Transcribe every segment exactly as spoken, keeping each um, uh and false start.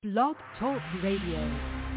Blog Talk Radio.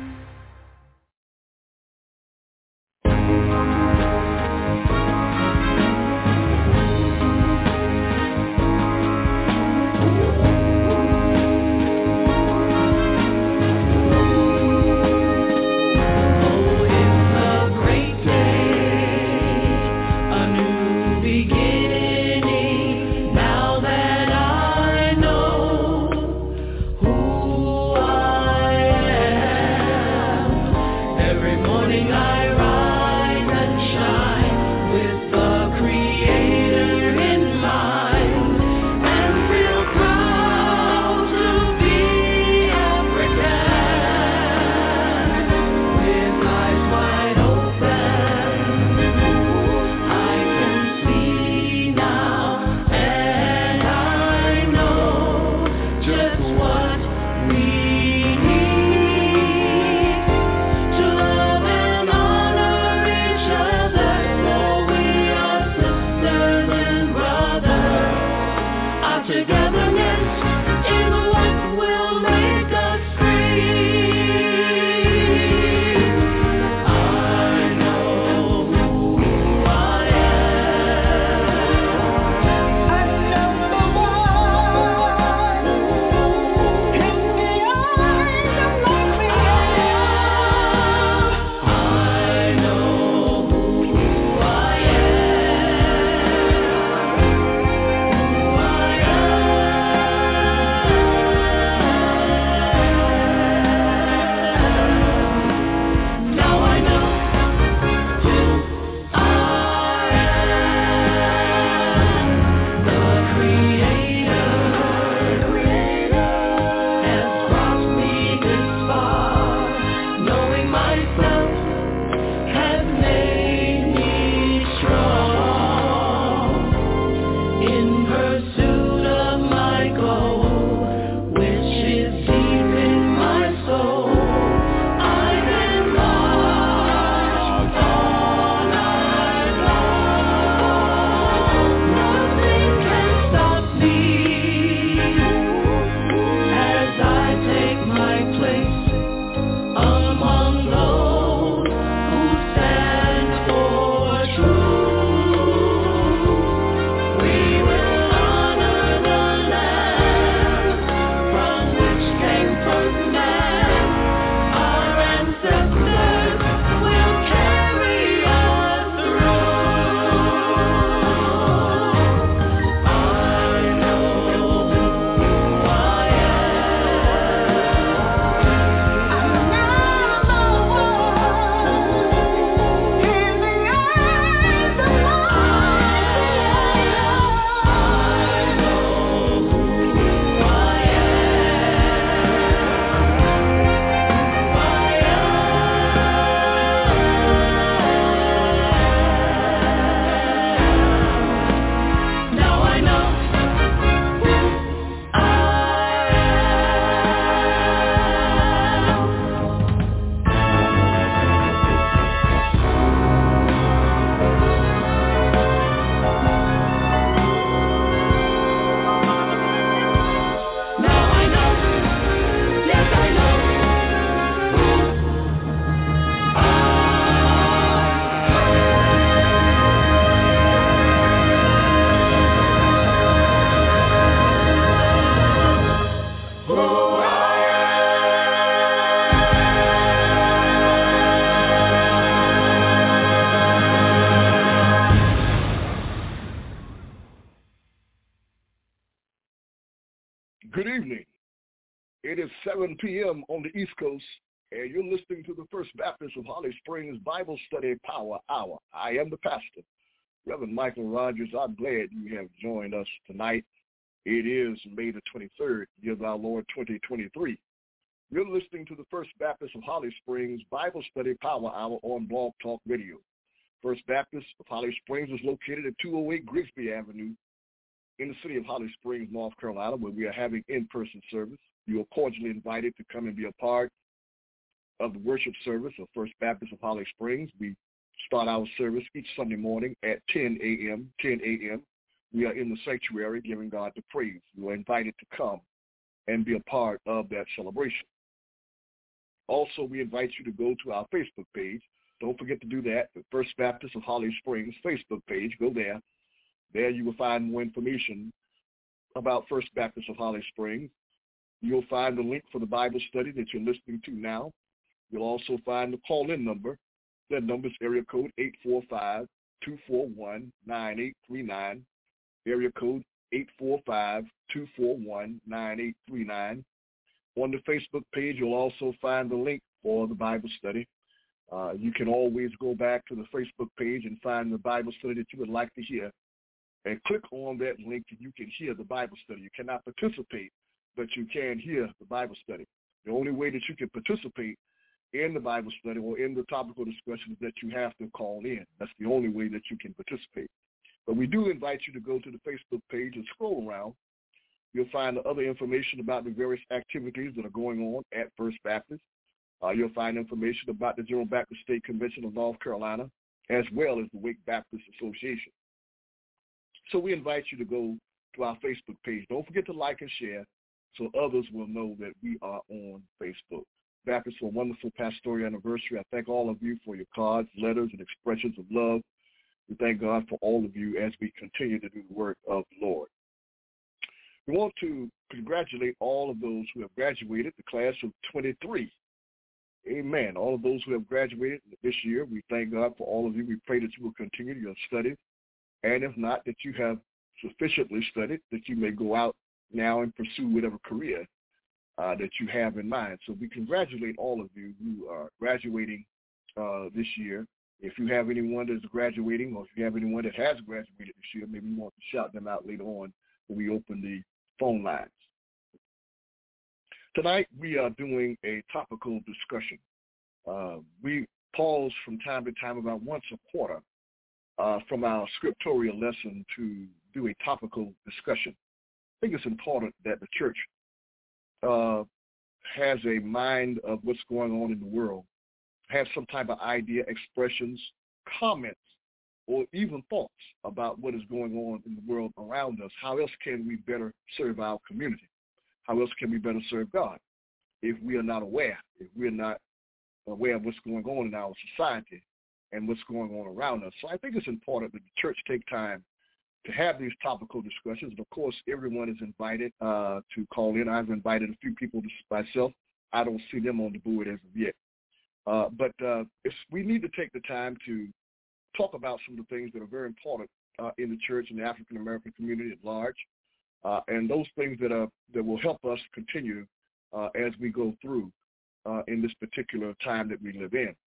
seven p.m. on the East Coast, and you're listening to the First Baptist of Holly Springs Bible Study Power Hour. I am the pastor, Reverend Michael Rogers. I'm glad you have joined us tonight. It is May the twenty-third, year of our Lord twenty twenty-three. You're listening to the First Baptist of Holly Springs Bible Study Power Hour on Blog Talk Radio. First Baptist of Holly Springs is located at two oh eight Grigsby Avenue in the city of Holly Springs, North Carolina, where we are having in-person service. You are cordially invited to come and be a part of the worship service of First Baptist of Holly Springs. We start our service each Sunday morning at ten a.m., ten a.m. We are in the sanctuary giving God the praise. You are invited to come and be a part of that celebration. Also, we invite you to go to our Facebook page. Don't forget to do that, the First Baptist of Holly Springs Facebook page. Go there. There you will find more information about First Baptist of Holly Springs. You'll find the link for the Bible study that you're listening to now. You'll also find the call-in number. That number is area code eight four five, two four one, nine eight three nine. Area code eight four five, two four one, nine eight three nine. On the Facebook page, you'll also find the link for the Bible study. Uh, you can always go back to the Facebook page and find the Bible study that you would like to hear, and click on that link and you can hear the Bible study. You cannot participate, but you can hear the Bible study. The only way that you can participate in the Bible study or in the topical discussion is that you have to call in. That's the only way that you can participate. But we do invite you to go to the Facebook page and scroll around. You'll find the other information about the various activities that are going on at First Baptist. Uh, you'll find information about the General Baptist State Convention of North Carolina, as well as the Wake Baptist Association. So we invite you to go to our Facebook page. Don't forget to like and share so others will know that we are on Facebook. Baptist, for a wonderful pastoral anniversary. I thank all of you for your cards, letters, and expressions of love. We thank God for all of you as we continue to do the work of the Lord. We want to congratulate all of those who have graduated, the class of twenty-three. Amen. All of those who have graduated this year, we thank God for all of you. We pray that you will continue your studies, and if not, that you have sufficiently studied, that you may go out now and pursue whatever career uh, that you have in mind. So we congratulate all of you who are graduating uh, this year. If you have anyone that is graduating, or if you have anyone that has graduated this year, maybe you want to shout them out later on when we open the phone lines. Tonight, we are doing a topical discussion. Uh, we pause from time to time, about once a quarter, uh, from our scriptorial lesson to do a topical discussion. I think it's important that the church uh, has a mind of what's going on in the world, have some type of idea, expressions, comments, or even thoughts about what is going on in the world around us. How else can we better serve our community? How else can we better serve God if we are not aware, if we're not aware of what's going on in our society and what's going on around us? So I think it's important that the church take time to have these topical discussions. And, of course, everyone is invited uh, to call in. I've invited a few people myself. I don't see them on the board as of yet. Uh, but uh, it's, we need to take the time to talk about some of the things that are very important uh, in the church and the African-American community at large. Uh, and those things that are that will help us continue uh, as we go through uh, in this particular time that we live in.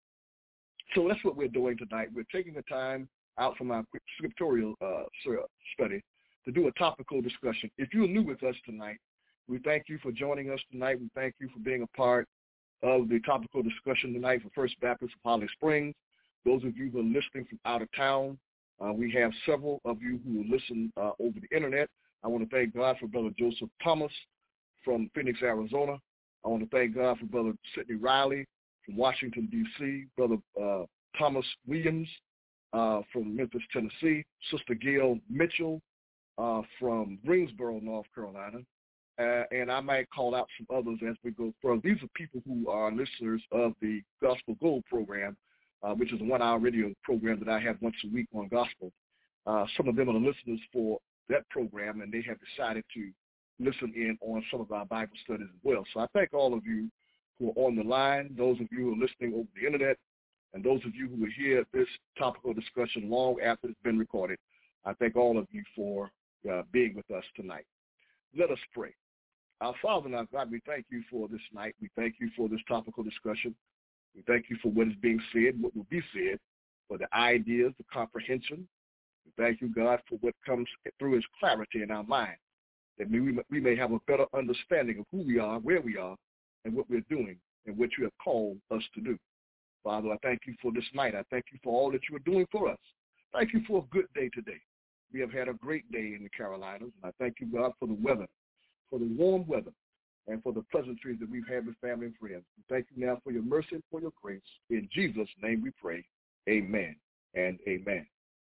So that's what we're doing tonight. We're taking the time out from our quick scriptorial uh, study to do a topical discussion. If you're new with us tonight, we thank you for joining us tonight. We thank you for being a part of the topical discussion tonight for First Baptist of Holly Springs. Those of you who are listening from out of town, uh, we have several of you who will listen uh, over the internet. I want to thank God for Brother Joseph Thomas from Phoenix, Arizona. I want to thank God for Brother Sidney Riley from Washington, D C, Brother uh, Thomas Williams uh, from Memphis, Tennessee, Sister Gail Mitchell uh, from Greensboro, North Carolina, uh, and I might call out some others as we go further. These are people who are listeners of the Gospel Gold program, uh, which is a one-hour radio program that I have once a week on gospel. Uh, some of them are the listeners for that program, and they have decided to listen in on some of our Bible studies as well. So I thank all of you who are on the line, those of you who are listening over the internet, and those of you who will hear this topical discussion long after it's been recorded. I thank all of you for uh, being with us tonight. Let us pray. Our Father and our God, we thank you for this night. We thank you for this topical discussion. We thank you for what is being said, what will be said, for the ideas, the comprehension. We thank you, God, for what comes through as clarity in our mind, that we, we may have a better understanding of who we are, where we are, and what we're doing, and what you have called us to do. Father, I thank you for this night. I thank you for all that you are doing for us. Thank you for a good day today. We have had a great day in the Carolinas, and I thank you, God, for the weather, for the warm weather, and for the pleasantries that we've had with family and friends. We thank you now for your mercy and for your grace. In Jesus' name we pray. Amen and amen.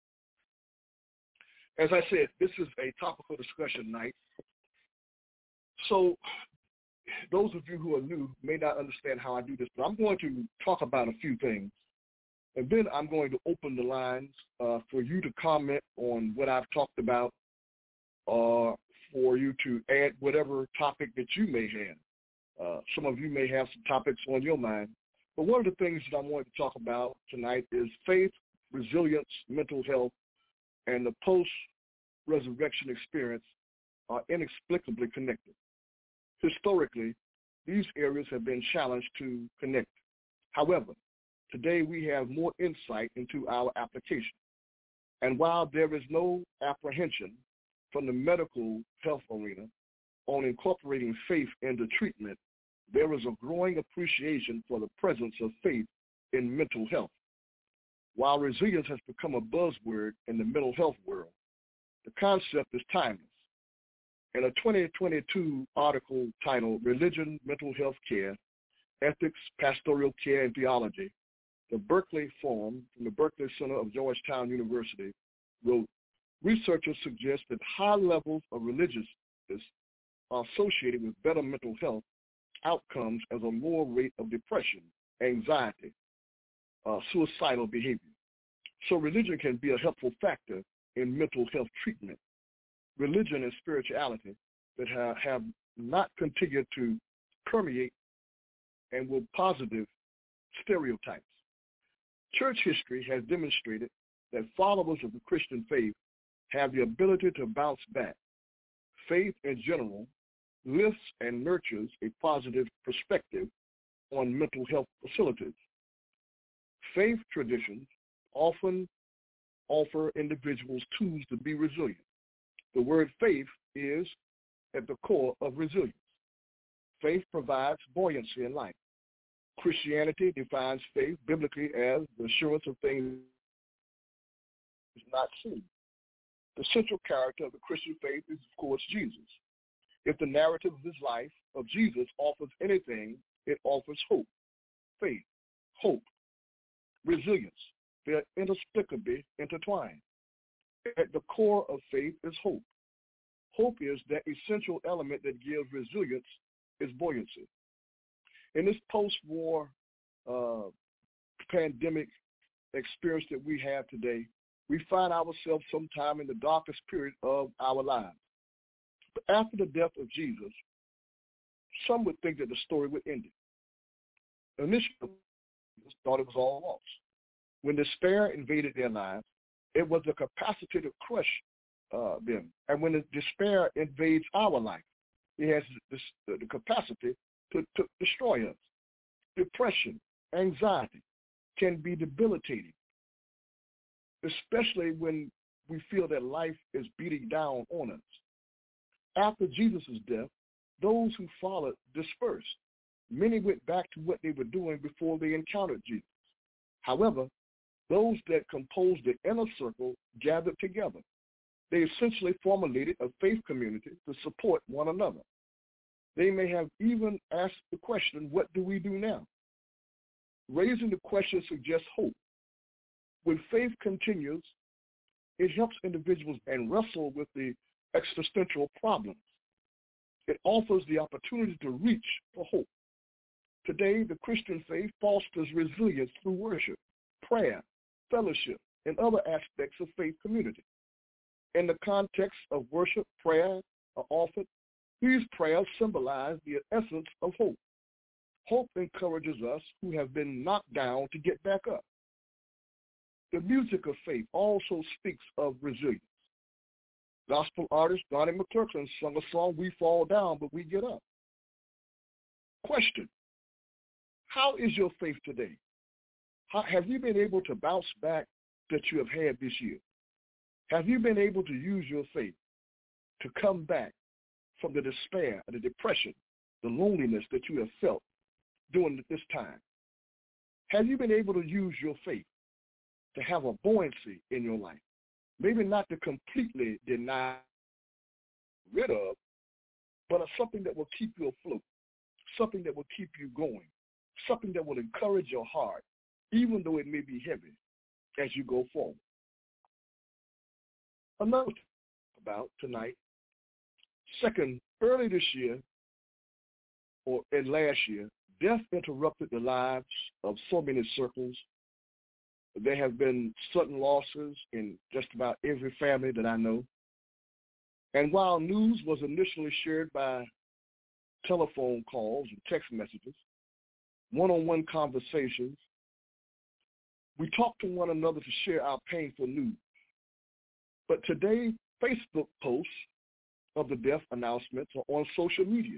As I said, this is a topical discussion night. So those of you who are new may not understand how I do this, but I'm going to talk about a few things, and then I'm going to open the lines uh, for you to comment on what I've talked about, or uh, for you to add whatever topic that you may have. Uh, some of you may have some topics on your mind, but one of the things that I want to talk about tonight is faith, resilience, mental health, and the post-resurrection experience are inexplicably connected. Historically, these areas have been challenged to connect. However, today we have more insight into our application. And while there is no apprehension from the medical health arena on incorporating faith into treatment, there is a growing appreciation for the presence of faith in mental health. While resilience has become a buzzword in the mental health world, the concept is timeless. In a twenty twenty-two article titled Religion, Mental Health Care, Ethics, Pastoral Care, and Theology, the Berkeley Forum from the Berkeley Center of Georgetown University wrote, researchers suggest that high levels of religiousness are associated with better mental health outcomes as a lower rate of depression, anxiety, uh, suicidal behavior. So religion can be a helpful factor in mental health treatment. Religion and spirituality that have, have not continued to permeate and will positive stereotypes. Church history has demonstrated that followers of the Christian faith have the ability to bounce back. Faith in general lifts and nurtures a positive perspective on mental health facilities. Faith traditions often offer individuals tools to be resilient. The word faith is at the core of resilience. Faith provides buoyancy in life. Christianity defines faith biblically as the assurance of things not seen. The central character of the Christian faith is, of course, Jesus. If the narrative of his life of Jesus offers anything, it offers hope, faith, hope, resilience. They are inexplicably intertwined. At the core of faith is hope. Hope is that essential element that gives resilience is buoyancy. In this post-war uh, pandemic experience that we have today, we find ourselves sometime in the darkest period of our lives. But after the death of Jesus, some would think that the story would end it. Initially, they thought it was all lost. When despair invaded their lives, it was the capacity to crush uh, them. And when the despair invades our life, it has this, the, the capacity to, to destroy us. Depression, anxiety can be debilitating, especially when we feel that life is beating down on us. After Jesus' death, those who followed dispersed. Many went back to what they were doing before they encountered Jesus. However, those that composed the inner circle gathered together. They essentially formulated a faith community to support one another. They may have even asked the question, what do we do now? Raising the question suggests hope. When faith continues, it helps individuals and wrestle with the existential problems. It offers the opportunity to reach for hope. Today, the Christian faith fosters resilience through worship, prayer, fellowship, and other aspects of faith community. In the context of worship, prayer are offered. These prayers symbolize the essence of hope. Hope encourages us who have been knocked down to get back up. The music of faith also speaks of resilience. Gospel artist Donnie McClurkin sung a song, "We Fall Down, But We Get Up." Question: how is your faith today? How, have you been able to bounce back that you have had this year? Have you been able to use your faith to come back from the despair, the depression, the loneliness that you have felt during this time? Have you been able to use your faith to have a buoyancy in your life? Maybe not to completely deny, rid of, but something that will keep you afloat, something that will keep you going, something that will encourage your heart, even though it may be heavy as you go forward. Another thing about tonight, second, early this year, or in last year, death interrupted the lives of so many circles. There have been sudden losses in just about every family that I know. And while news was initially shared by telephone calls and text messages, one-on-one conversations, we talked to one another to share our painful news. But today, Facebook posts of the death announcements are on social media.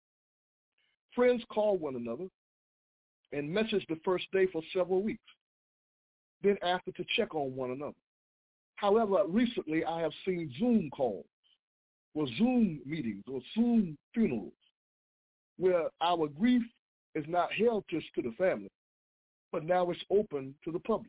Friends call one another and message the first day for several weeks, then after to check on one another. However, recently I have seen Zoom calls or Zoom meetings or Zoom funerals where our grief is not held just to the family, but now it's open to the public.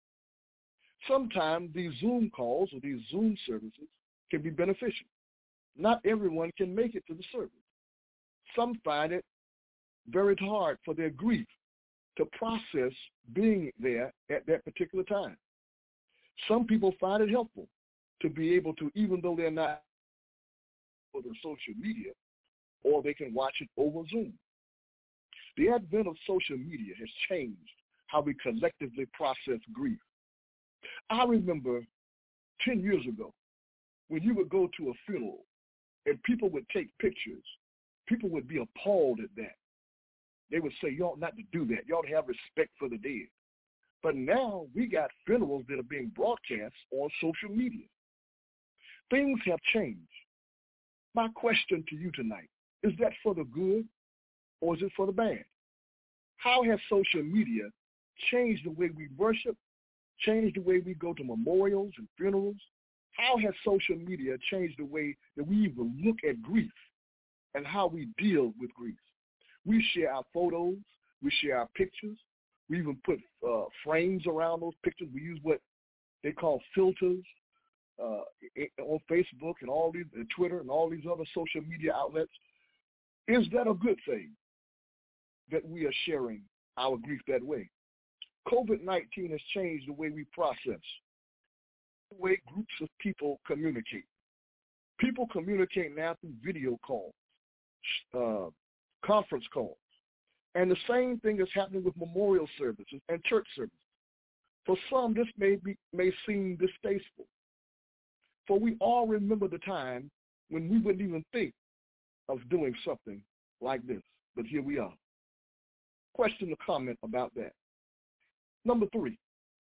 Sometimes these Zoom calls or these Zoom services can be beneficial. Not everyone can make it to the service. Some find it very hard for their grief to process being there at that particular time. Some people find it helpful to be able to, even though they're not on social media, or they can watch it over Zoom. The advent of social media has changed how we collectively process grief. I remember ten years ago when you would go to a funeral and people would take pictures, people would be appalled at that. They would say, you ought not to do that. You ought to have respect for the dead. But now we got funerals that are being broadcast on social media. Things have changed. My question to you tonight, is that for the good or is it for the bad? How has social media changed the way we worship, changed the way we go to memorials and funerals? How has social media changed the way that we even look at grief and how we deal with grief? We share our photos, we share our pictures, we even put uh, frames around those pictures. We use what they call filters uh, on Facebook and all these, and Twitter and all these other social media outlets. Is that a good thing that we are sharing our grief that way? COVID nineteen has changed the way we process, the way groups of people communicate. People communicate now through video calls, uh, conference calls. And the same thing is happening with memorial services and church services. For some, this may be may seem distasteful. For we all remember the time when we wouldn't even think of doing something like this. But here we are. Question or comment about that. Number three,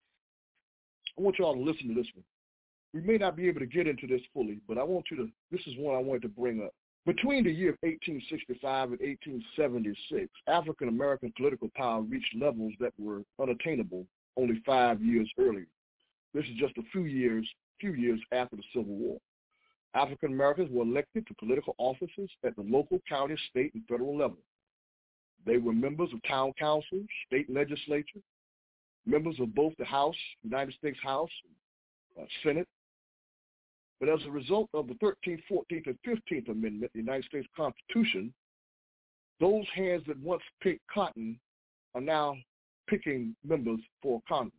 I want you all to listen to this one. We may not be able to get into this fully, but I want you to, this is one I wanted to bring up. Between the year of eighteen sixty-five and eighteen seventy-six, African-American political power reached levels that were unattainable only five years earlier. This is just a few years, few years after the Civil War. African-Americans were elected to political offices at the local, county, state, and federal level. They were members of town councils, state legislature, members of both the House, United States House, uh, Senate. But as a result of the thirteenth, fourteenth, and fifteenth Amendment of the United States Constitution, those hands that once picked cotton are now picking members for Congress.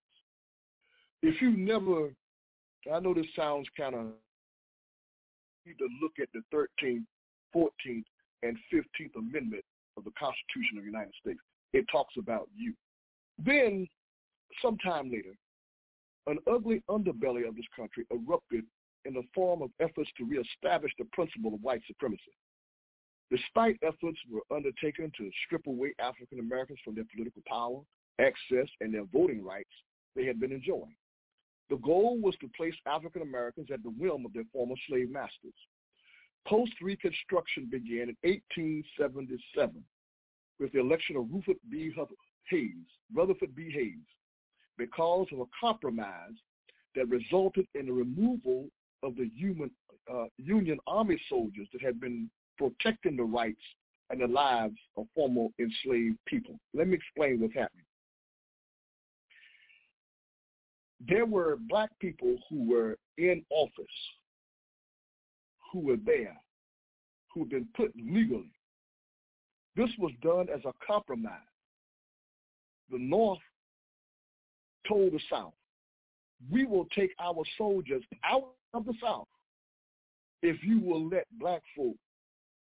If you never, I know this sounds kind of, you need to look at the thirteenth, fourteenth, and fifteenth Amendment of the Constitution of the United States. It talks about you. Then, sometime later, an ugly underbelly of this country erupted in the form of efforts to reestablish the principle of white supremacy. Despite efforts were undertaken to strip away African Americans from their political power, access, and their voting rights they had been enjoying. The goal was to place African Americans at the whim of their former slave masters. Post-Reconstruction began in eighteen seventy-seven with the election of Rutherford B. Hayes, Rutherford B. Hayes, because of a compromise that resulted in the removal of the human, uh, Union Army soldiers that had been protecting the rights and the lives of former enslaved people. Let me explain what's happening. There were black people who were in office, who were there, who had been put legally. This was done as a compromise. The North told the South, we will take our soldiers out of the South if you will let black folk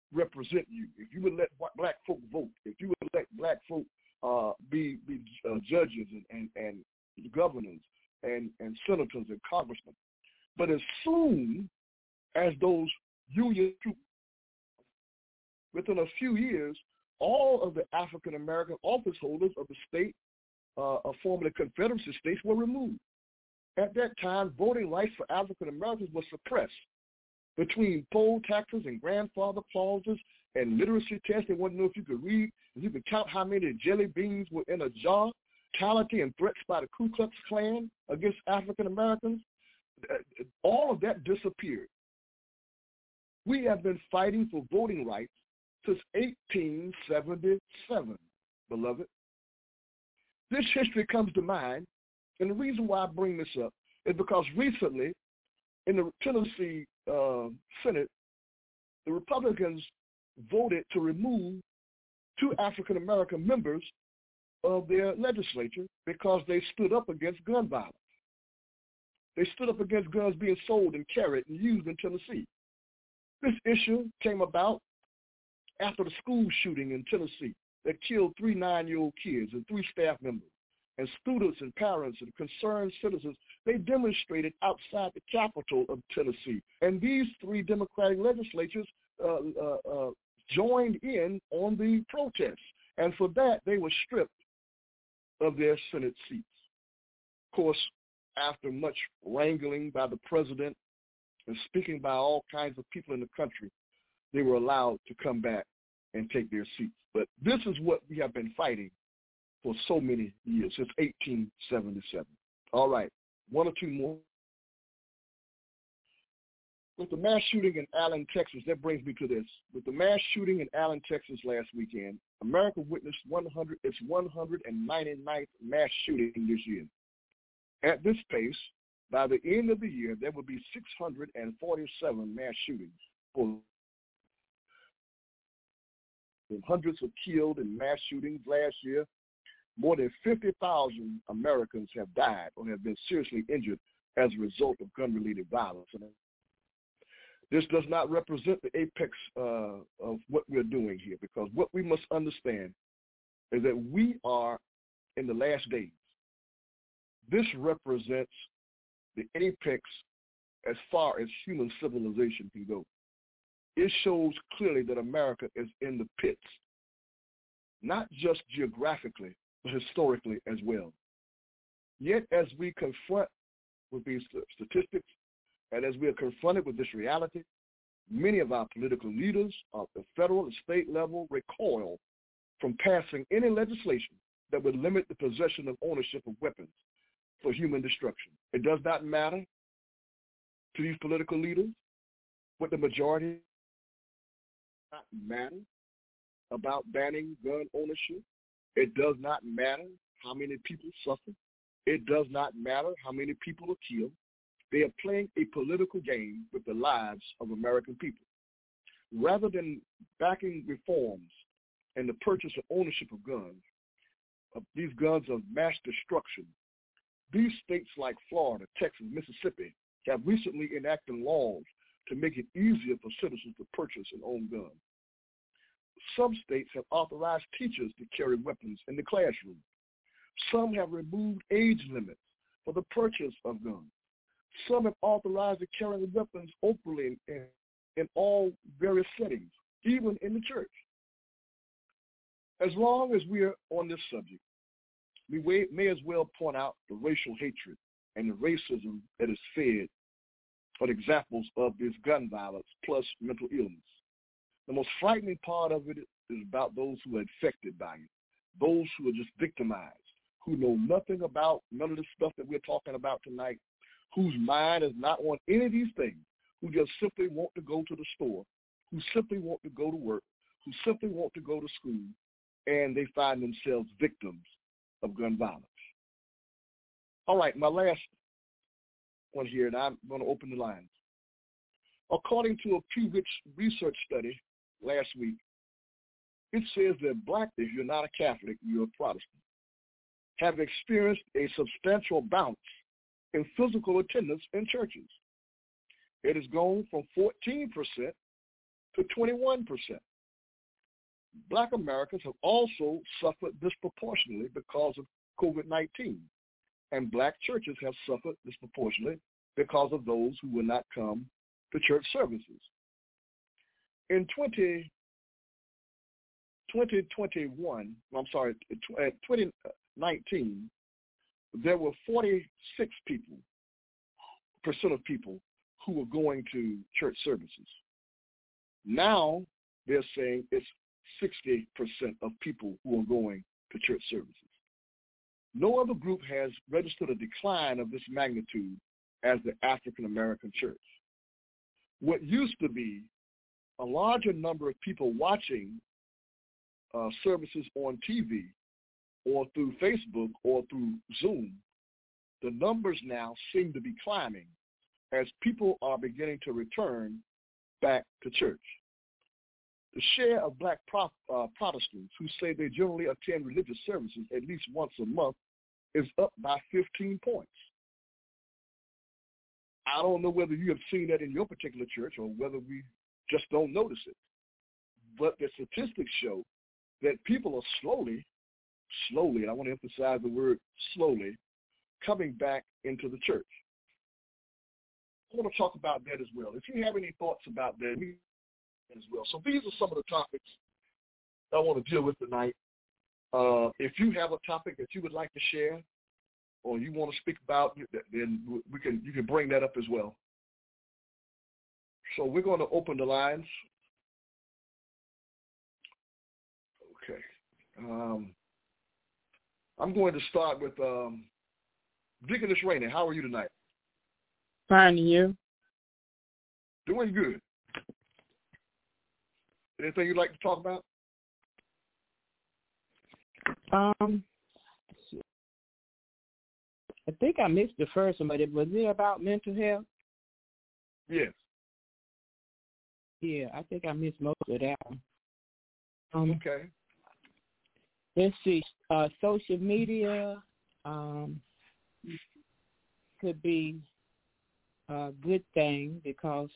represent you, if you would let black folk vote, if you would let black folk uh, be, be uh, judges and, and, and governors and, and senators and congressmen. But as soon as those union troops, within a few years, all of the African-American office holders of the state, uh, formerly Confederacy states, were removed. At that time, voting rights for African-Americans was suppressed. Between poll taxes and grandfather clauses and literacy tests, they wanted to know if you could read, if you could count how many jelly beans were in a jar, brutality and threats by the Ku Klux Klan against African-Americans, all of that disappeared. We have been fighting for voting rights since eighteen seventy-seven, beloved. This history comes to mind, and the reason why I bring this up is because recently in the Tennessee uh, Senate, the Republicans voted to remove two African-American members of their legislature because they stood up against gun violence. They stood up against guns being sold and carried and used in Tennessee. This issue came about after the school shooting in Tennessee that killed three nine-year-old kids and three staff members. And students and parents and concerned citizens, they demonstrated outside the capital of Tennessee. And these three Democratic legislatures uh, uh, uh, joined in on the protests. And for that, they were stripped of their Senate seats. Of course, after much wrangling by the president and speaking by all kinds of people in the country, they were allowed to come back and take their seats. But this is what we have been fighting for so many years, since eighteen seventy-seven. All right, one or two more. With the mass shooting in Allen, Texas, that brings me to this. With the mass shooting in Allen, Texas last weekend, America witnessed one hundred, its one hundred ninety-ninth mass shooting this year. At this pace, by the end of the year, there will be six hundred forty-seven mass shootings. For hundreds were killed in mass shootings last year. More than fifty thousand Americans have died or have been seriously injured as a result of gun-related violence. This does not represent the apex uh, of what we're doing here, because what we must understand is that we are in the last days. This represents the apex as far as human civilization can go. It shows clearly that America is in the pits, not just geographically, but historically as well. Yet as we confront with these statistics, and as we are confronted with this reality, many of our political leaders at the federal and state level recoil from passing any legislation that would limit the possession of ownership of weapons for human destruction. It does not matter to these political leaders what the majority does not matter about banning gun ownership. It does not matter how many people suffer. It does not matter how many people are killed. They are playing a political game with the lives of American people. Rather than backing reforms and the purchase of ownership of guns, of these guns of mass destruction, these states like Florida, Texas, Mississippi have recently enacted laws to make it easier for citizens to purchase and own guns. Some states have authorized teachers to carry weapons in the classroom. Some have removed age limits for the purchase of guns. Some have authorized the carrying of weapons openly in, in all various settings, even in the church. As long as we are on this subject, we may, may as well point out the racial hatred and the racism that is fed on examples of this gun violence plus mental illness. The most frightening part of it is about those who are infected by it, those who are just victimized, who know nothing about none of the stuff that we're talking about tonight, whose mind is not on any of these things, who just simply want to go to the store, who simply want to go to work, who simply want to go to school, and they find themselves victims of gun violence. All right, my last one here, and I'm going to open the lines. According to a Pew Research study last week, it says that black, if you're not a Catholic, you're a Protestant, have experienced a substantial bounce in physical attendance in churches. It has gone from fourteen percent to twenty-one percent. Black Americans have also suffered disproportionately because of COVID nineteen, and black churches have suffered disproportionately because of those who will not come to church services. In twenty twenty-one, I'm sorry, twenty nineteen, there were forty-six people, percent of people who were going to church services. Now they're saying it's sixty percent of people who are going to church services. No other group has registered a decline of this magnitude as the African American church. What used to be a larger number of people watching uh, services on T V or through Facebook or through Zoom, the numbers now seem to be climbing as people are beginning to return back to church. The share of black pro- uh, Protestants who say they generally attend religious services at least once a month is up by fifteen points. I don't know whether you have seen that in your particular church or whether we just don't notice it. But the statistics show that people are slowly, slowly, and I want to emphasize the word slowly, coming back into the church. I want to talk about that as well. If you have any thoughts about that as well. So these are some of the topics I want to deal with tonight. Uh, if you have a topic that you would like to share or you want to speak about, then we can you can bring that up as well. So we're going to open the lines. Okay. Um, I'm going to start with um, Deaconess Rainey. How are you tonight? Fine, and you? Doing good. Anything you'd like to talk about? Um, I think I missed the first one, but it, was it about mental health? Yes. Yeah, I think I missed most of that one. Um, okay. Let's see. Uh, social media um, could be a good thing because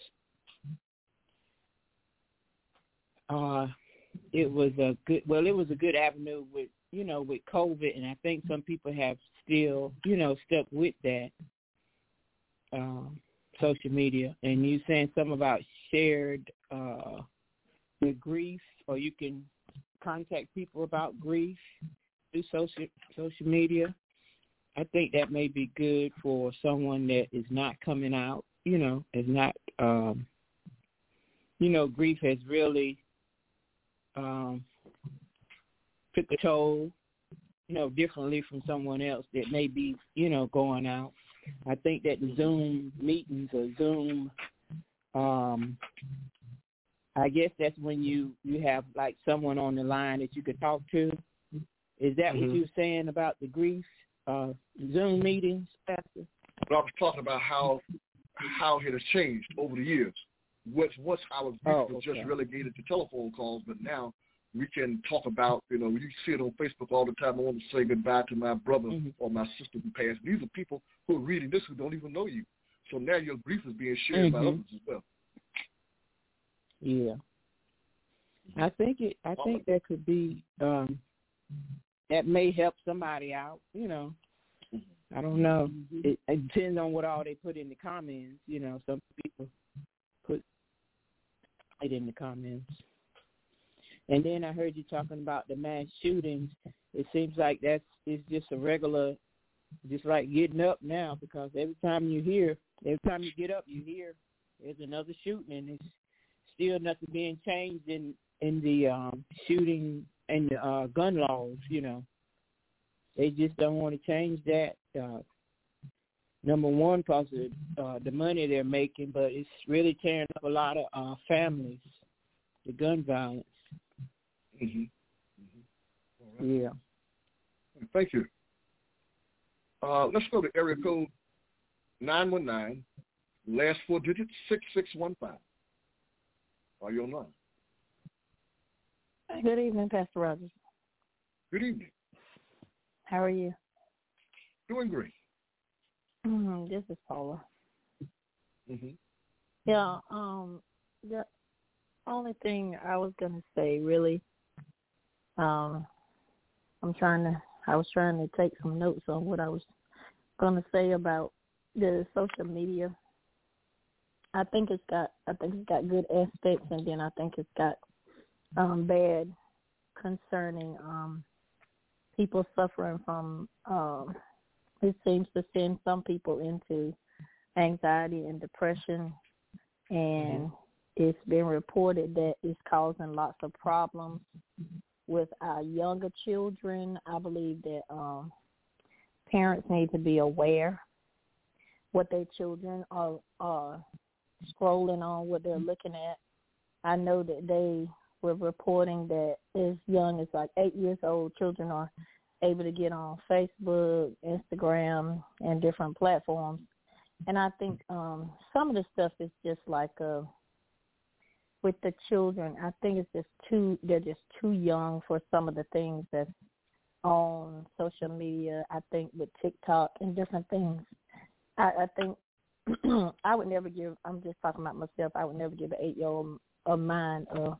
uh, it was a good. Well, it was a good avenue with you know with COVID, and I think some people have still you know stuck with that um, social media. And you saying something about shared uh, with grief, or you can contact people about grief through social social media. I think that may be good for someone that is not coming out, you know, is not, um, you know, grief has really um, took a toll, you know, differently from someone else that may be, you know, going out. I think that the Zoom meetings or Zoom, um, I guess that's when you, you have like someone on the line that you could talk to. Is that mm-hmm. what you're saying about the grief? Uh, Zoom meetings, Pastor? But I was talking about how how it has changed over the years. What's once our grief oh, was okay. just relegated to telephone calls, but now we can talk about, you know, you see it on Facebook all the time. I want to say goodbye to my brother mm-hmm. or my sister who passed. These are people who are reading this who don't even know you. So now your grief is being shared mm-hmm. by others as well. Yeah, I think it. I think that could be. Um, that may help somebody out. You know, I don't know. It, it depends on what all they put in the comments. You know, some people put it in the comments. And then I heard you talking about the mass shootings. It seems like that's it's just a regular, just like getting up now, because every time you hear, every time you get up, you hear there's another shooting, and it's still nothing being changed in in the um, shooting and the uh, gun laws. You know, they just don't want to change that. Uh, number one, because of uh, the money they're making, but it's really tearing up a lot of uh, families. The gun violence. Mm-hmm. Mm-hmm. Right. Yeah. Thank you. Uh, let's go to area code nine one nine, last four digits, six six one five. Are you online? Good evening, Pastor Rogers. Good evening. How are you? Doing great. Mm-hmm. This is Paula. Mm-hmm. Yeah, um, the, only thing I was gonna say, really, um, I'm trying to. I was trying to take some notes on what I was gonna say about the social media. I think it's got. I think it's got good aspects, and then I think it's got um, bad, concerning um, people suffering from. Um, it seems to send some people into anxiety and depression, and mm-hmm. it's been reported that it's causing lots of problems with our younger children. I believe that um, parents need to be aware what their children are, are scrolling on, what they're looking at. I know that they were reporting that as young as like eight years old, children are able to get on Facebook, Instagram, and different platforms. And I think um, some of the stuff is just like uh, with the children. I think it's just too, they're just too young for some of the things that's on social media. I think with TikTok and different things. I, I think I would never give, I'm just talking about myself, I would never give an eight-year-old of mine uh,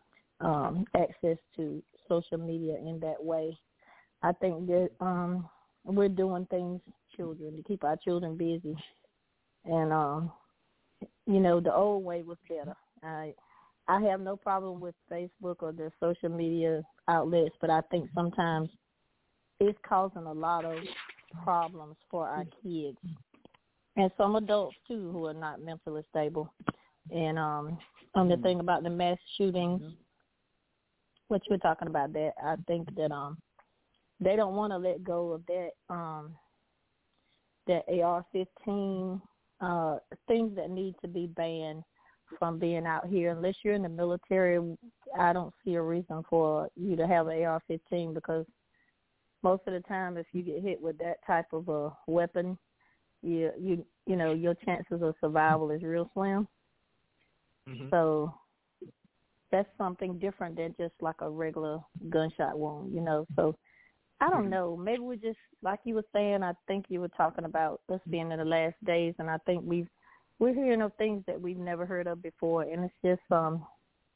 um, access to social media in that way. I think that um, we're doing things, children, to keep our children busy. And, um, you know, the old way was better. I I have no problem with Facebook or the social media outlets, but I think sometimes it's causing a lot of problems for our kids and some adults, too, who are not mentally stable. And um, on the thing about the mass shootings, what you were talking about, that I think that um, they don't want to let go of that um, that A R fifteen, uh, things that need to be banned from being out here. Unless you're in the military, I don't see a reason for you to have an A R fifteen, because most of the time if you get hit with that type of a weapon, you you you know, your chances of survival is real slim. Mm-hmm. So that's something different than just like a regular gunshot wound, you know. So I don't know. Maybe we just, like you were saying, I think you were talking about us being in the last days, and I think we've, we're hearing of things that we've never heard of before, and it's just, um,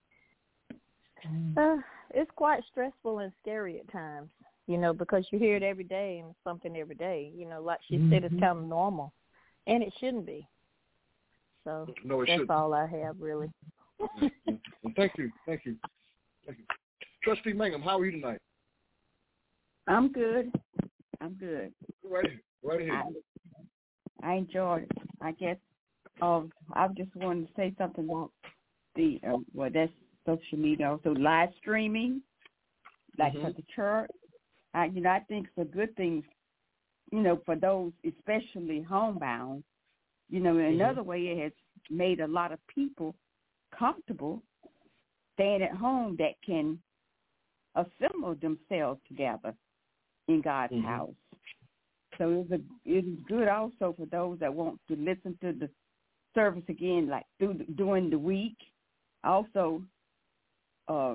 uh, it's quite stressful and scary at times, you know, because you hear it every day and something every day, you know, like she mm-hmm. said, it's kind of normal, and it shouldn't be. So no, it that's shouldn't. all I have, really. Well, thank you, thank you, thank you. Trustee Mangum, how are you tonight? I'm good. I'm good. Right here, right here. I, I enjoyed it. I guess um, I just wanted to say something about the, uh, well, that's social media, also live streaming, like mm-hmm. for the church. I, you know, I think it's a good thing, you know, for those especially homebound. You know, in mm-hmm. another way, it has made a lot of people comfortable staying at home that can assemble themselves together in God's mm-hmm. house. So it's a, it is good also for those that want to listen to the service again, like through the, during the week. Also, uh,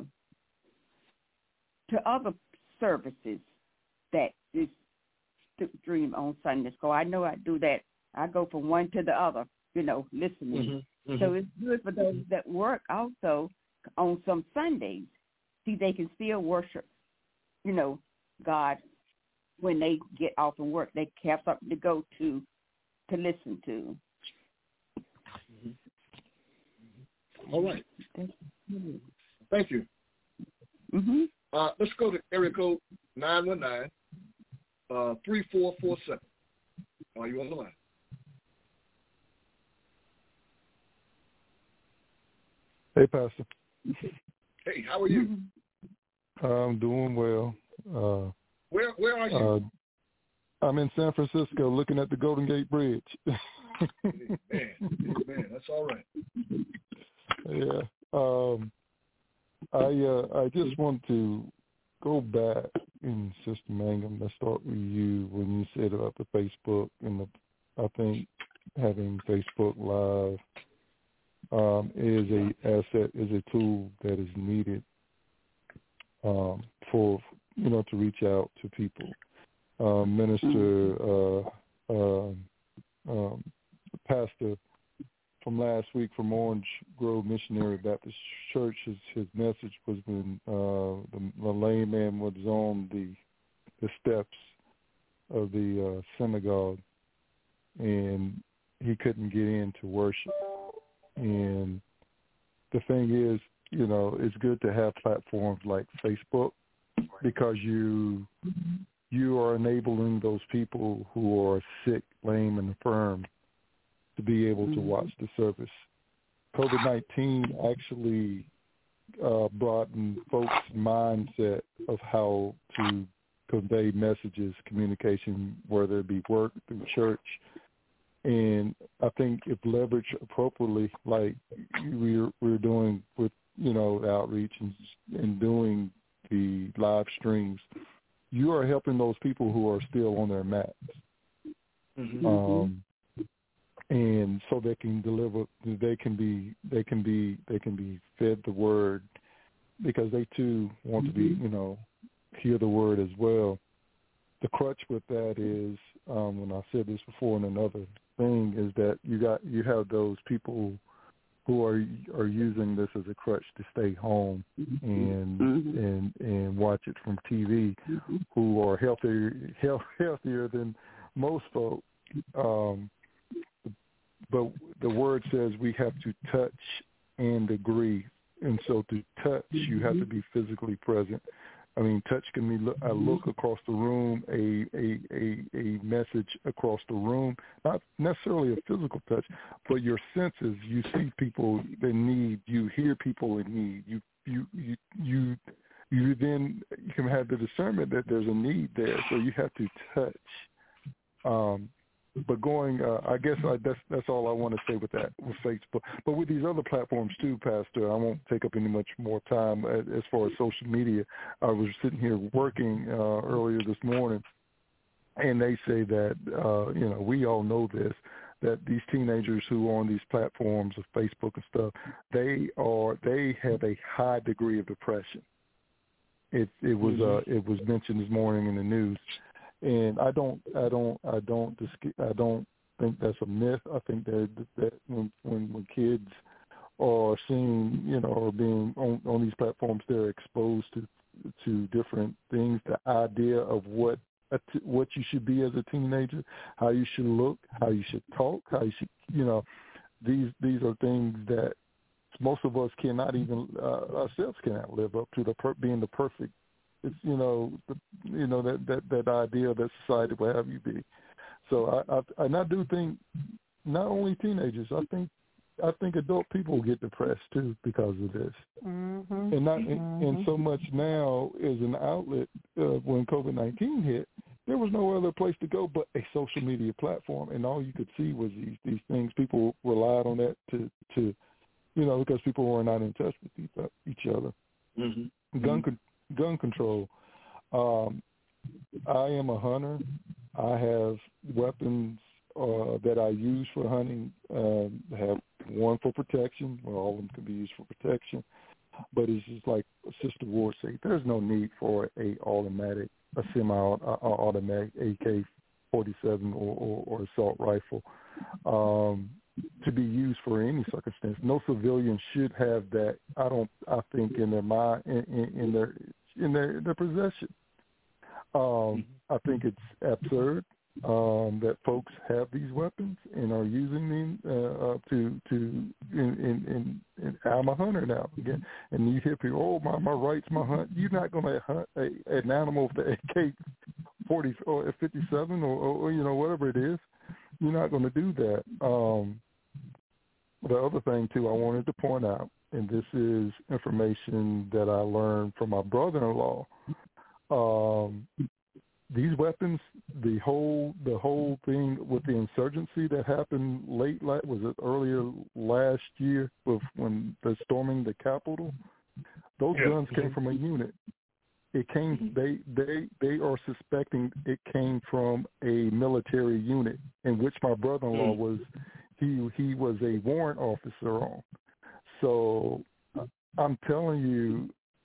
to other services that is stream on Sunday school. I know I do that. I go from one to the other, you know, listening. Mm-hmm. Mm-hmm. So it's good for those that work also on some Sundays. See, they can still worship, you know, God when they get off from work. They have something to go to, to listen to. Mm-hmm. All right. Mm-hmm. Thank you. Mm-hmm. Uh, let's go to area code nine one nine, uh, three four four seven. Are you on the line? Hey, Pastor. Hey, how are you? I'm doing well. Uh, where Where are you? Uh, I'm in San Francisco looking at the Golden Gate Bridge. Man, man, that's all right. Yeah. Um, I uh, I just want to go back, and Sister Mangum, let's start with you when you said about the Facebook and the, I think having Facebook Live um, is a asset, is a tool that is needed um, for, you know, to reach out to people. Um, Minister, uh, uh, um, Pastor from last week from Orange Grove Missionary Baptist Church. His, his message was when uh, the, the lame man was on the the steps of the uh, synagogue, and he couldn't get in to worship. And the thing is, you know, it's good to have platforms like Facebook because you you are enabling those people who are sick, lame, and infirm to be able to watch the service. COVID nineteen actually uh, broadened folks' mindset of how to convey messages, communication, whether it be work, through church. And I think if leveraged appropriately, like we're, we're doing with, you know, outreach and, and doing the live streams, you are helping those people who are still on their mats. Mm-hmm. Um, and so they can deliver, they can be, they can be, they can be fed the word because they too want mm-hmm. to be, you know, hear the word as well. The crutch with that is, um, and I said this before in another thing, is that you got, you have those people who are are using this as a crutch to stay home and mm-hmm. and and watch it from T V, mm-hmm. who are healthier health, healthier than most folks. Um, but the word says we have to touch and agree, and so to touch, you have to be physically present. I mean, touch can be a look across the room, a, a a a message across the room, not necessarily a physical touch, but your senses. You see people in need, you hear people in need, you you you you you then you can have the discernment that there's a need there, so you have to touch. Um, But going, uh, I guess I, that's that's all I want to say with that, with Facebook. But with these other platforms too, Pastor, I won't take up any much more time as, as far as social media. I was sitting here working uh, earlier this morning, and they say that, uh, you know, we all know this, that these teenagers who are on these platforms of Facebook and stuff, they are they have a high degree of depression. It it was mm-hmm. uh, it was mentioned this morning in the news. And I don't, I don't, I don't, I don't think that's a myth. I think that that when when, when kids are seeing, you know, or being on, on these platforms, they're exposed to to different things. The idea of what a t- what you should be as a teenager, how you should look, how you should talk, how you should, you know, these these are things that most of us cannot even uh, ourselves cannot live up to. The per- being the perfect. It's, you know, the, you know that, that, that idea that society will have you be. So I, I and I do think not only teenagers, I think I think adult people get depressed too because of this. Mm-hmm. And not mm-hmm. and so much now is an outlet. Uh, when COVID nineteen hit, there was no other place to go but a social media platform, and all you could see was these these things. People relied on that to to you know because people were not in touch with each, each other. Mm-hmm. Gun mm-hmm. Gun control. Um, I am a hunter. I have weapons uh, that I use for hunting. Um, I have one for protection. Well, all of them can be used for protection. But it's just like Sister Ward said, there's no need for a automatic, a semi-automatic A K forty-seven or, or, or assault rifle um, to be used for any circumstance. No civilian should have that. I don't. I think in their mind, in, in, in their in their their possession. Um, I think it's absurd um, that folks have these weapons and are using them uh, uh, to to. In, in, in, in, I'm a hunter now again, and you hear people, oh my my rights, my hunt. You're not going to hunt a, an animal with the A K forty or fifty-seven or, or, or you know whatever it is. You're not going to do that. Um, the other thing, too, I wanted to point out, and this is information that I learned from my brother-in-law, um, these weapons, the whole the whole thing with the insurgency that happened late, was it earlier last year with when they're storming the Capitol, those yeah. guns came from a unit. It came. They they they are suspecting it came from a military unit in which my brother-in-law mm. was. He he was a warrant officer on. So I'm telling you,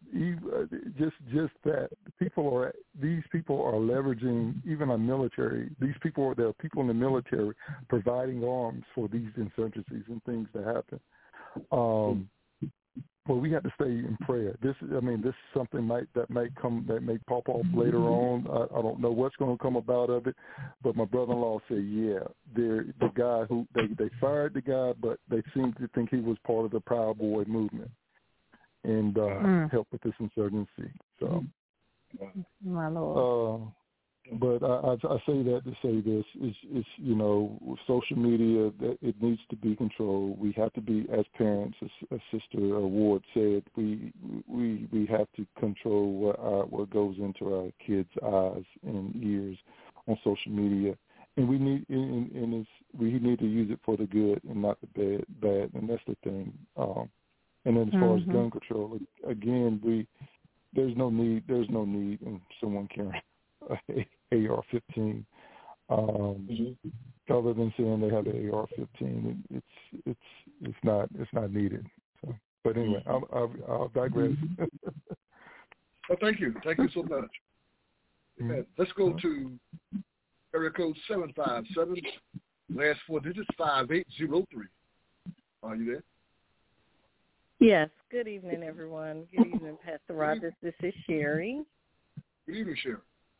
just just that people are these people are leveraging even our military. These people, there are people in the military providing arms for these insurgencies and things to happen. Um, well, we have to stay in prayer. This, I mean, this is something might that might come that may pop off later on. I, I don't know what's going to come about of it, but my brother-in-law said, yeah, they're the guy who they they fired the guy, but they seem to think he was part of the Proud Boy movement and uh, mm. help with this insurgency. So, my Lord. Uh, but I, I, I say that to say this is, is you know, with social media, that it needs to be controlled. We have to be, as parents, as, as Sister Ward said, we we we have to control what our, what goes into our kids' eyes and ears on social media, and we need and, and it's, we need to use it for the good and not the bad. Bad, and that's the thing. Um, and then as far mm-hmm. as gun control, again, we there's no need there's no need in someone carrying a A R fifteen, um, mm-hmm. other than saying they have an A R fifteen. It, it's it's it's not it's not needed. So, but anyway, I'll, I'll, I'll digress. Well, thank you, thank you so much. Mm-hmm. Let's go to area code seven five seven, last four digits five eight zero three. Are you there? Yes. Good evening, everyone. Good evening, Pastor Rogers. This is Sherry. Good evening, Sherry.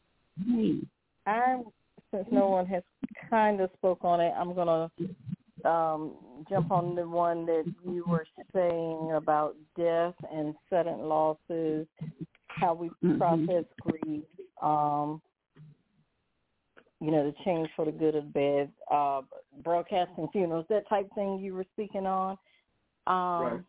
I, since no one has kind of spoke on it, I'm going to um, jump on the one that you were saying about death and sudden losses, how we mm-hmm. process grief, um, you know, the change for the good or the bad, uh, broadcasting funerals, that type thing you were speaking on. Um,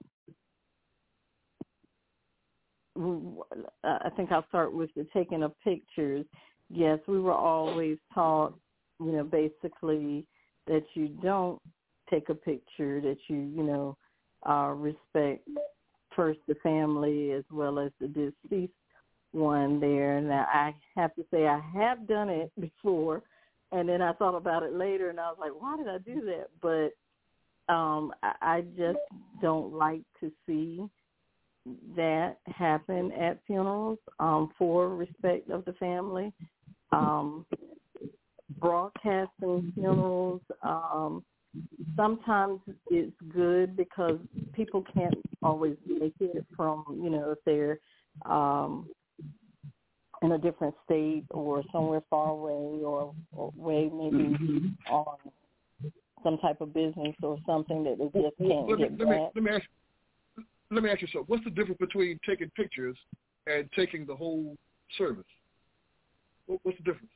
right. I think I'll start with the taking of pictures. Yes, we were always taught, you know, basically that you don't take a picture, that you, you know, uh, respect first the family as well as the deceased one there. Now, I have to say I have done it before, and then I thought about it later, and I was like, why did I do that? But um, I, I just don't like to see that happen at funerals um, for respect of the family. Um, broadcasting funerals, um, sometimes it's good because people can't always make it from, you know, if they're um, in a different state or somewhere far away or, or way maybe mm-hmm. on some type of business or something that they just can't let me, get let me, back. Let me, ask, let me ask you something. What's the difference between taking pictures and taking the whole service? What's the difference?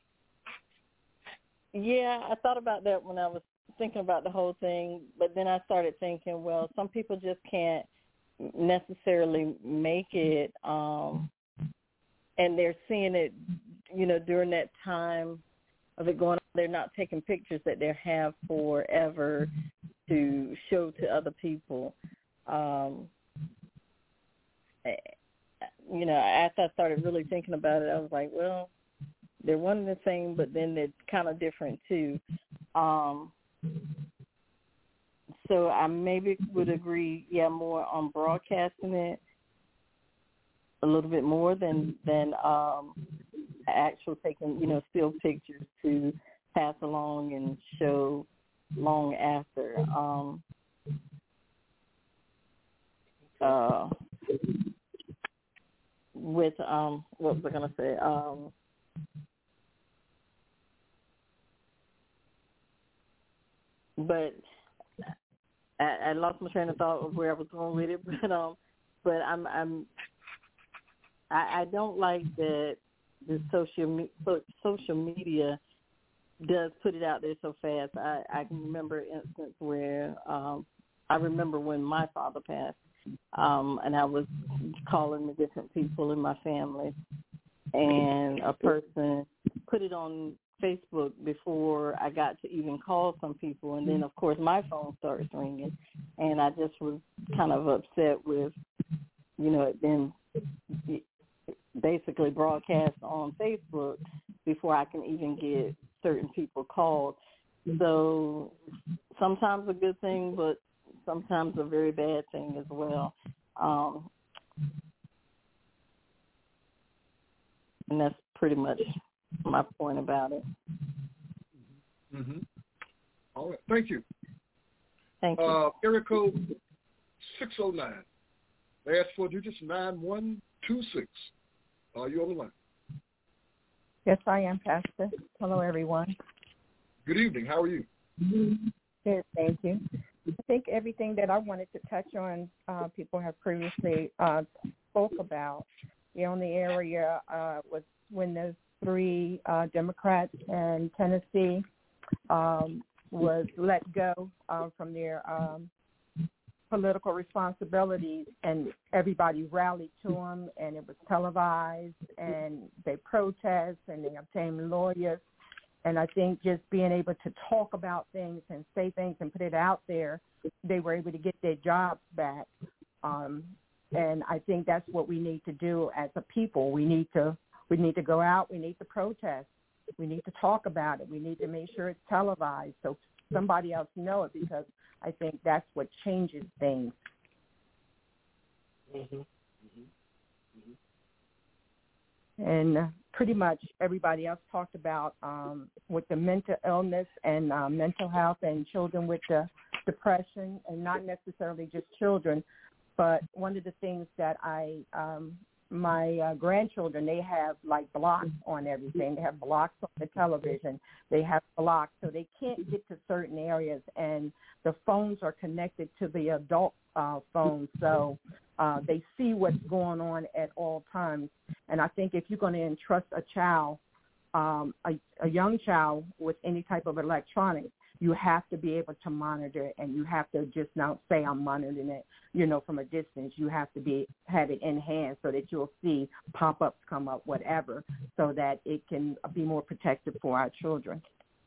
Yeah, I thought about that when I was thinking about the whole thing, but then I started thinking, well, some people just can't necessarily make it, um, and they're seeing it, you know, during that time of it going on. They're not taking pictures that they have forever to show to other people. Um, you know, after I started really thinking about it, I was like, well, they're one and the same, but then they're kind of different too. Um, so I maybe would agree, yeah, more on broadcasting it a little bit more than than um, actual taking, you know, still pictures to pass along and show long after. Um, uh, with um, what was I gonna say? Um, But I, I lost my train of thought of where I was going with it. But um, but I'm I'm I, I don't like that the social me, social media does put it out there so fast. I, I can remember an instance where um, I remember when my father passed, um, and I was calling the different people in my family, and a person put it on Facebook before I got to even call some people, and then of course my phone starts ringing, and I just was kind of upset with, you know, it being basically broadcast on Facebook before I can even get certain people called. So sometimes a good thing, but sometimes a very bad thing as well. Um, and that's pretty much my point about it. Mm-hmm. All right. Thank you. Thank you. Uh, area code six oh nine. Last four digits, nine one two six. Are you on the line? Yes, I am, Pastor. Hello, everyone. Good evening. How are you? Good, thank you. I think everything that I wanted to touch on, uh, people have previously uh, spoke about. The only area uh, was when those three uh, Democrats in Tennessee um, was let go uh, from their um, political responsibilities, and everybody rallied to them, and it was televised, and they protest, and they obtained lawyers. And I think just being able to talk about things and say things and put it out there, they were able to get their jobs back. Um, and I think that's what we need to do as a people. We need to we need to go out. We need to protest. We need to talk about it. We need to make sure it's televised so somebody else knows it, because I think that's what changes things. Mm-hmm. Mm-hmm. And uh, pretty much everybody else talked about um, with the mental illness and uh, mental health and children with the depression, and not necessarily just children, but one of the things that I, um, my uh, grandchildren, they have like blocks on everything. They have blocks on the television. They have blocks, so they can't get to certain areas, and the phones are connected to the adult uh, phones, so uh, they see what's going on at all times. And I think if you're going to entrust a child, um, a, a young child, with any type of electronics, you have to be able to monitor it, and you have to just not say I'm monitoring it, you know, from a distance. You have to be have it in hand so that you'll see pop-ups come up, whatever, so that it can be more protective for our children.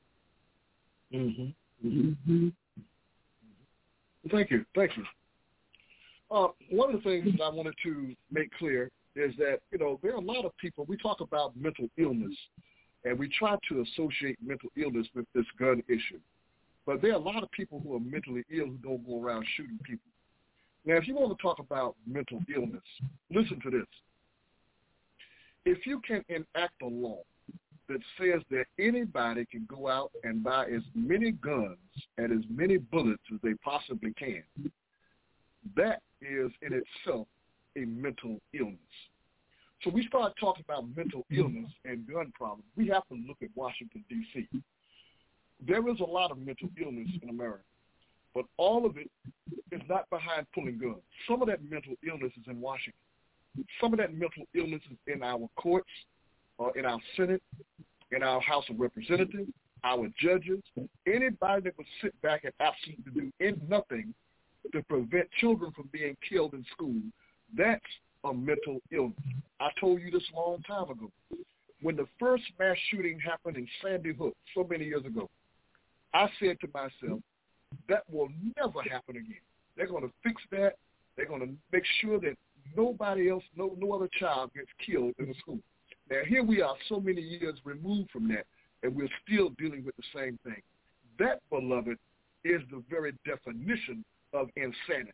Mm-hmm. Mm-hmm. Thank you. Thank you. Uh, one of the things that I wanted to make clear is that, you know, there are a lot of people, we talk about mental illness, and we try to associate mental illness with this gun issue. But there are a lot of people who are mentally ill who don't go around shooting people. Now, if you want to talk about mental illness, listen to this. If you can enact a law that says that anybody can go out and buy as many guns and as many bullets as they possibly can, that is in itself a mental illness. So we start talking about mental illness and gun problems, we have to look at Washington, D C There is a lot of mental illness in America, but all of it is not behind pulling guns. Some of that mental illness is in Washington. Some of that mental illness is in our courts, uh, in our Senate, in our House of Representatives, our judges, anybody that would sit back and absolutely do in nothing to prevent children from being killed in school. That's a mental illness. I told you this a long time ago. When the first mass shooting happened in Sandy Hook so many years ago, I said to myself, that will never happen again. They're going to fix that. They're going to make sure that nobody else, no, no other child gets killed in the school. Now, here we are so many years removed from that, and we're still dealing with the same thing. That, beloved, is the very definition of insanity.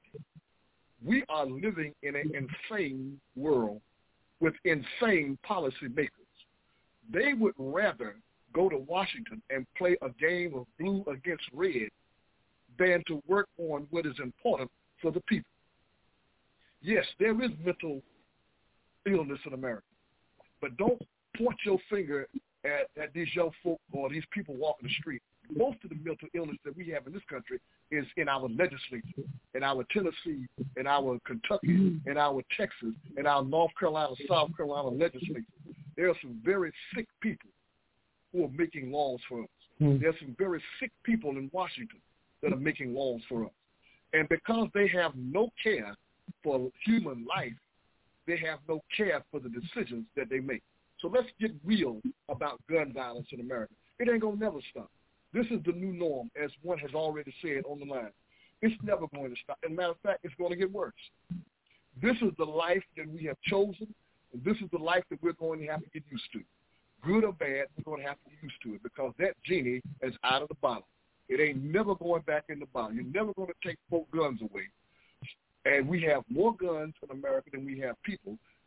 We are living in an insane world with insane policymakers. They would rather go to Washington and play a game of blue against red than to work on what is important for the people. Yes, there is mental illness in America, but don't point your finger at, at these young folk or these people walking the street. Most of the mental illness that we have in this country is in our legislature, in our Tennessee, in our Kentucky, in our Texas, in our North Carolina, South Carolina legislature. There are some very sick people who are making laws for us. Mm. There are some very sick people in Washington that are making laws for us. And because they have no care for human life, they have no care for the decisions that they make. So let's get real about gun violence in America. It ain't going to never stop. This is the new norm, as one has already said on the line. It's never going to stop. As a matter of fact, it's going to get worse. This is the life that we have chosen, and this is the life that we're going to have to get used to. Good or bad, we're going to have to get used to it, because that genie is out of the bottle. It ain't never going back in the bottle. You're never going to take four guns away. And we have more guns in America than we have people.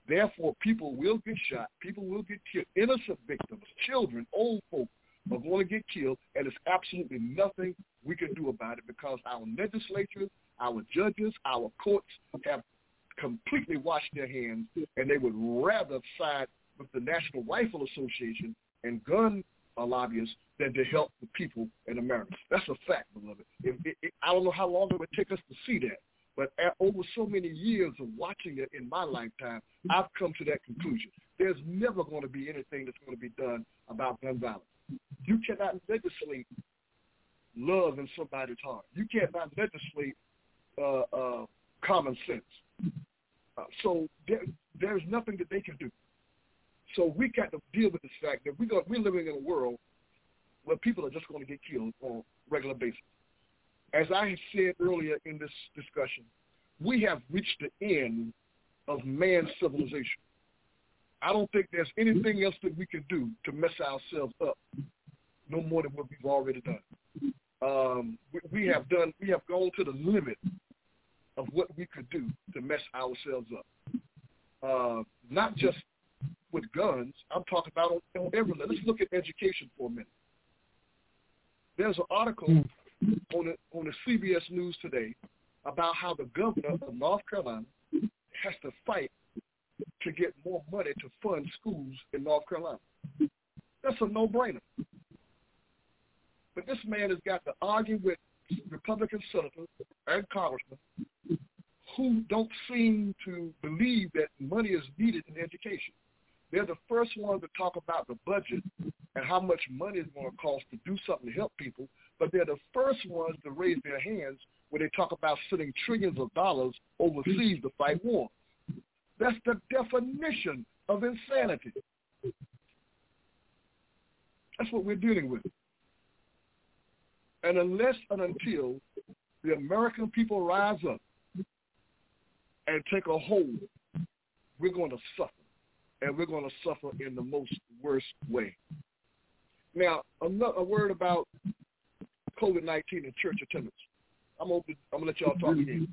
Therefore, people will get shot. People will get killed. Innocent victims, children, old folk are going to get killed, and there's absolutely nothing we can do about it because our legislatures, our judges, our courts have completely washed their hands, and they would rather side with the National Rifle Association and gun uh, lobbyists than to help the people in America. That's a fact, beloved. It, it, it, I don't know how long it would take us to see that, but at, over so many years of watching it in my lifetime, I've come to that conclusion. There's never going to be anything that's going to be done about gun violence. You cannot legislate love in somebody's heart. You cannot legislate uh, uh, common sense. Uh, so there, there's nothing that they can do. So we got to deal with the fact that we got, we're living in a world where people are just going to get killed on a regular basis. As I had said earlier in this discussion, we have reached the end of man's civilization. I don't think there's anything else that we can do to mess ourselves up, no more than what we've already done. Um, we, we have done, we have gone to the limit of what we could do to mess ourselves up. Uh, not just with guns, I'm talking about on, on every level. Let's look at education for a minute. There's an article on the, on the C B S News today about how the governor of North Carolina has to fight to get more money to fund schools in North Carolina. That's a no-brainer. But this man has got to argue with Republican senators and congressmen who don't seem to believe that money is needed in education. They're the first ones to talk about the budget and how much money it's going to cost to do something to help people, but they're the first ones to raise their hands when they talk about sending trillions of dollars overseas to fight war. That's the definition of insanity. That's what we're dealing with. And unless and until the American people rise up and take a hold, we're going to suffer. And we're going to suffer in the most worst way. Now, a word about COVID nineteen and church attendance. I'm going to I'm gonna let y'all talk again.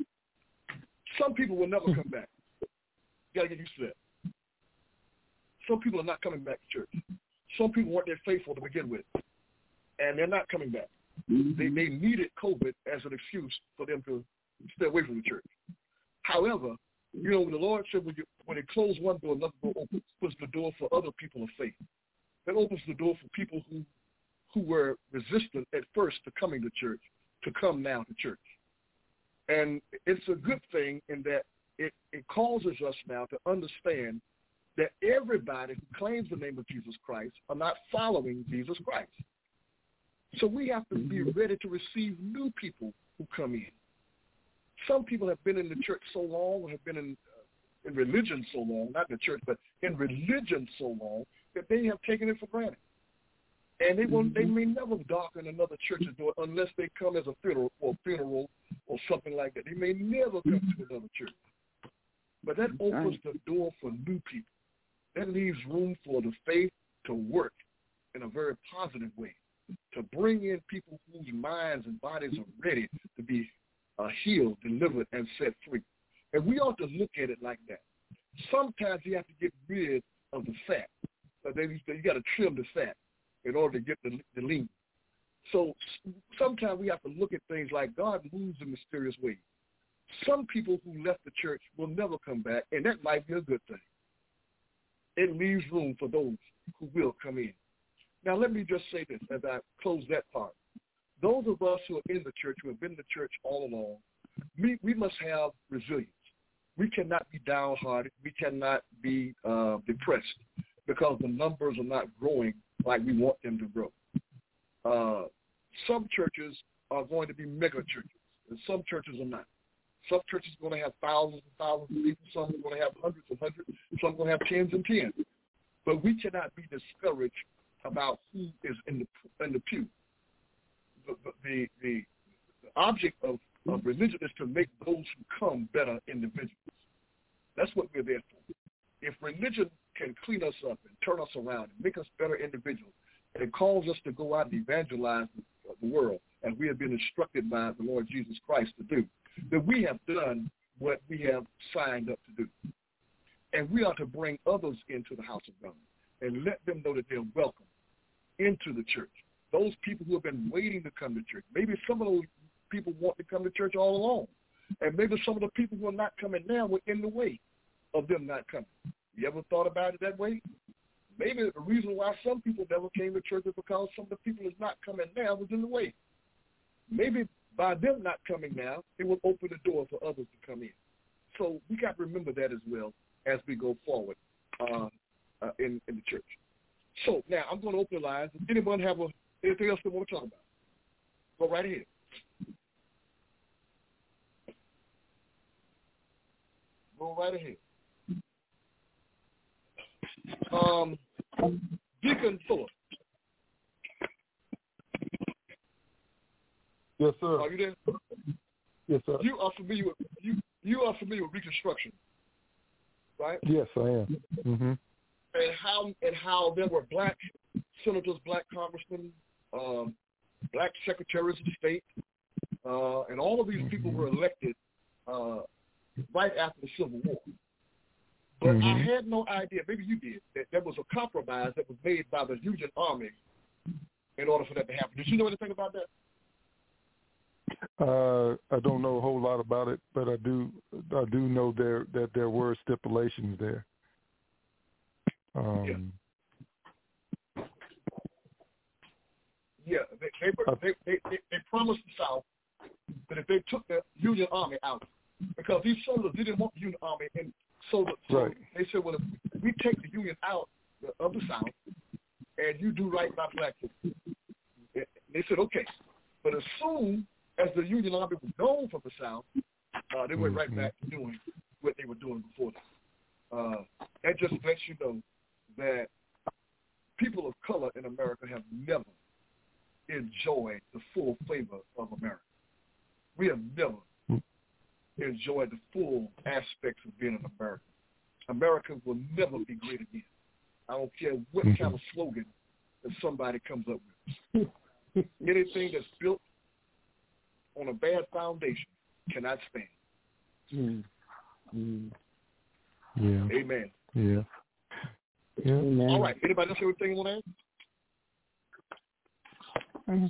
Some people will never come back. You got to get used to that. Some people are not coming back to church. Some people weren't that faithful to begin with, and they're not coming back. They, they needed COVID as an excuse for them to stay away from the church. However, you know, when the Lord said when, you, when it closed one door, another door opens, puts the door for other people of faith. That opens the door for people who who were resistant at first to coming to church, to come now to church. And it's a good thing in that it, it causes us now to understand that everybody who claims the name of Jesus Christ are not following Jesus Christ. So we have to be ready to receive new people who come in. Some people have been in the church so long, have been in, uh, in religion so long, not in the church, but in religion so long, that they have taken it for granted. And they will, they may never darken another church's door unless they come as a funeral or funeral or something like that. They may never come to another church. But that opens the door for new people. That leaves room for the faith to work in a very positive way, to bring in people whose minds and bodies are ready to be uh, healed, delivered, and set free. And we ought to look at it like that. Sometimes you have to get rid of the fat. But then you, you got to trim the fat in order to get the, the lean. So sometimes we have to look at things like God moves in mysterious ways. Some people who left the church will never come back, and that might be a good thing. It leaves room for those who will come in. Now, let me just say this as I close that part. Those of us who are in the church, who have been in the church all along, we, we must have resilience. We cannot be downhearted. We cannot be uh, depressed because the numbers are not growing like we want them to grow. Uh, some churches are going to be mega churches, and some churches are not. Some churches are going to have thousands and thousands of people. Some are going to have hundreds and hundreds. Some are going to have tens and tens. But we cannot be discouraged about who is in the in the pew. The the, the, the object of, of religion is to make those who come better individuals. That's what we're there for. If religion can clean us up and turn us around and make us better individuals, and it calls us to go out and evangelize the, the world, as we have been instructed by the Lord Jesus Christ to do, then we have done what we have signed up to do. And we are to bring others into the house of God and let them know that they're welcome into the church. Those people who have been waiting to come to church. Maybe some of those people want to come to church all along. And maybe some of the people who are not coming now were in the way of them not coming. You ever thought about it that way? Maybe the reason why some people never came to church is because some of the people that's not coming now was in the way. Maybe by them not coming now, it will open the door for others to come in. So we got to remember that as well as we go forward uh, uh, in, in the church. So now I'm going to open the lines. Does anyone have a, anything else they want to talk about? Go right ahead. Go right ahead. Um, Deacon Fuller. Yes, sir. Are you there? Yes, sir. You are familiar with you. You are familiar with Reconstruction, right? Yes, I am. Mm-hmm. And how and how there were black senators, black congressmen, um, black secretaries of state, uh, and all of these mm-hmm. people were elected uh, right after the Civil War. But mm-hmm. I had no idea, maybe you did, that there was a compromise that was made by the Union Army in order for that to happen. Did you know anything about that? Uh, I don't know a whole lot about it, but I do I do know there that there were stipulations there. Um, yeah, yeah they, they, were, they, they, they, they promised the South that if they took the Union Army out, because these soldiers didn't want the Union Army, and so, the, so right. they said, well, if we take the Union out of the South, and you do right by black people. They said, okay. But as soon as the Union Army was gone from the South, uh, they went mm-hmm. right back to doing what they were doing before that. Uh, that just lets you know that people of color in America have never enjoyed the full flavor of America. We have never enjoyed the full aspects of being an American. America will never be great again. I don't care what mm-hmm. kind of slogan that somebody comes up with. Anything that's built on a bad foundation cannot stand. Mm-hmm. Yeah. Amen. Yeah. Yeah. Amen. All right. Anybody else have anything you want to add? Mm-hmm.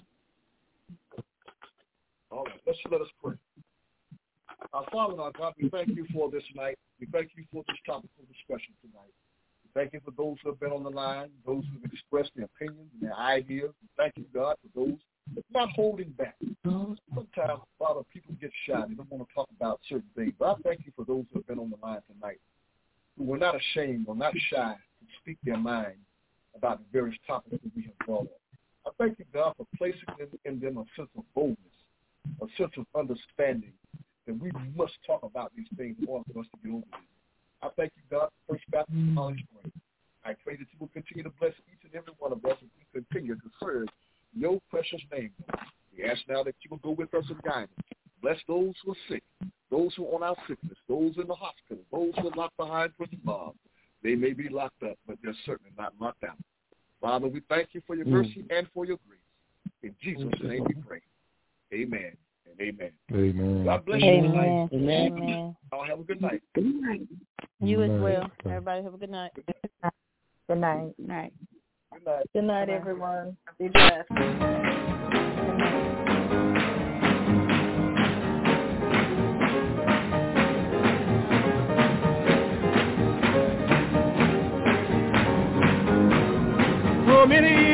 All right. Let's let us pray. Our Father and our God, we thank you for this night. We thank you for this topical discussion tonight. We thank you for those who have been on the line, those who have expressed their opinions and their ideas. We thank you, God, for those that's not holding back. Sometimes, Father, people get shy. They don't want to talk about certain things. But I thank you for those who have been on the line tonight, who were not ashamed or not shy to speak their mind about the various topics that we have brought up. I thank you, God, for placing in, in them a sense of boldness, a sense of understanding that we must talk about these things in order for us to get over this. I thank you, God, for First Baptist College Spring. I pray that you will continue to bless each and every one of us as we continue to serve your precious name. We ask now that you will go with us and guide us. Bless those who are sick, those who are on our sick list, those in the hospital, those who are locked behind prison bars. They may be locked up, but they're certainly not locked out. Father, we thank you for your mercy mm. and for your grace. In Jesus' name we pray. Amen and amen. Amen. God bless Amen. you tonight. Amen. Amen. Y'all have a good night. Good night. You good as night. well. Everybody have a good night. Good night. Good night. Good night. Good night, everyone. Be blessed. For many